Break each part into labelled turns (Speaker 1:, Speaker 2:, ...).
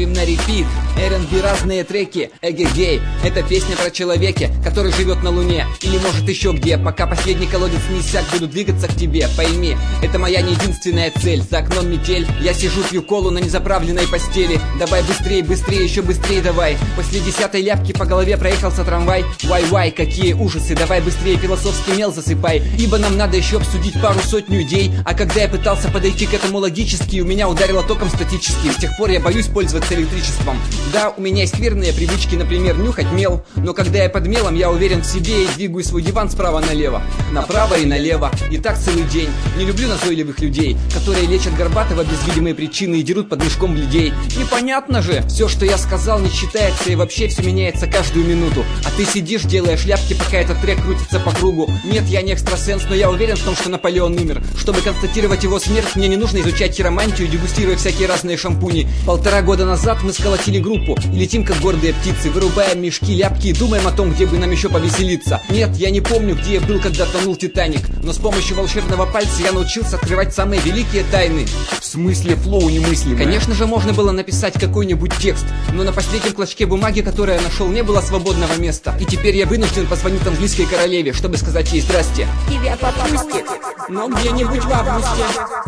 Speaker 1: ставим на репит. R&B разные треки, эгегей. Это песня про человека, который живет на луне или может еще где. Пока последний колодец не иссяк, буду двигаться к тебе. Пойми, это моя не единственная цель. За окном метель, я сижу, пью колу на незаправленной постели. Давай быстрее, быстрее, еще быстрее давай. После 10-й ляпки по голове проехался трамвай. Вай-вай, какие ужасы, давай быстрее философский мел засыпай. Ибо нам надо еще обсудить пару-сотню идей. А когда я пытался подойти к этому логически, у меня ударило током статически. С тех пор я боюсь пользоваться электричеством. Да, у меня есть скверные привычки, например, нюхать мел. Но когда я под мелом, я уверен в себе и двигаю свой диван справа налево, направо и налево. И так целый день. Не люблю назойливых людей, которые лечат Горбатова без видимой причины и дерут под мешком людей. Непонятно же, все, что я сказал, не считается, и вообще все меняется каждую минуту. А ты сидишь, делаешь ляпки, пока этот трек крутится по кругу. Нет, я не экстрасенс, но я уверен в том, что Наполеон умер. Чтобы констатировать его смерть, мне не нужно изучать хиромантию, дегустируя всякие разные шампуни. 1,5 года назад мы сколотили группу и летим как гордые птицы, вырубаем мешки, ляпки и думаем о том, где бы нам еще повеселиться. Нет, я не помню, где я был, когда тонул Титаник, но с помощью волшебного пальца я научился открывать самые великие тайны.
Speaker 2: В смысле флоу немыслимое?
Speaker 1: Конечно же, можно было написать какой-нибудь текст, но на последнем клочке бумаги, который я нашел, не было свободного места. И теперь я вынужден позвонить английской королеве, чтобы сказать ей здрасте.
Speaker 3: Тебя попустят, но где-нибудь в августе.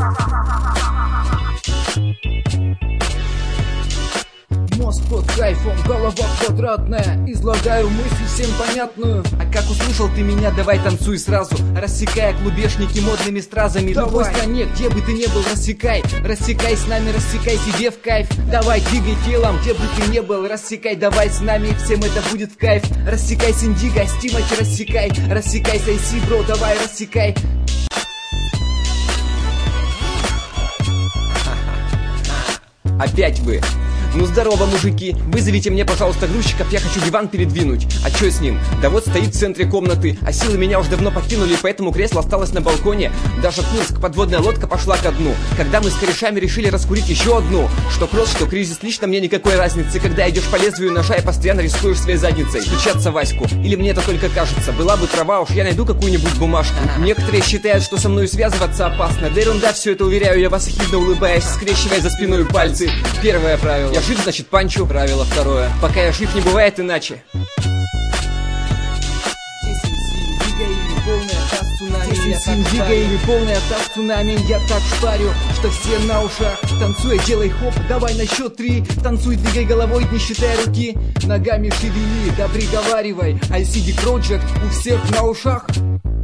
Speaker 4: Мозг под кайфом, голова квадратная. Излагаю мысль всем понятную.
Speaker 1: А как услышал ты меня, давай танцуй сразу, рассекая клубешники модными стразами. В любой стране, где бы ты ни был, рассекай. Рассекай с нами, рассекай себе в кайф. Давай, двигай телом, где бы ты ни был, рассекай. Давай с нами, всем это будет в кайф. Рассекай с Индиго, с Тимати рассекай. Рассекай с IC, бро, давай рассекай. Опять вы. Ну здорово, мужики, вызовите мне, пожалуйста, грузчиков, я хочу диван передвинуть. А чё с ним? Да вот стоит в центре комнаты, а силы меня уже давно покинули, поэтому кресло осталось на балконе. Даже Курск, подводная лодка пошла ко дну. Когда мы с корешами решили раскурить еще одну. Что кросс, что кризис, лично мне никакой разницы. Когда идешь по лезвию ножа и постоянно рискуешь своей задницей. Стучаться Ваську, или мне это только кажется. Была бы трава, уж я найду какую-нибудь бумажку. Некоторые считают, что со мной связываться опасно. Да ерунда все это, уверяю я вас, ехидно улыбаясь, скрещивая за спиной пальцы. Первое правило. Я жив, значит панчу. Правило второе. Пока я жив, не бывает иначе. Здесь Индиго или полный атак цунами. Я так шпарю, что все на ушах. Танцуй, делай хоп, давай на счет 3. Танцуй, двигай головой, не считай руки. Ногами шевели, да приговаривай. ICD Project у всех на ушах.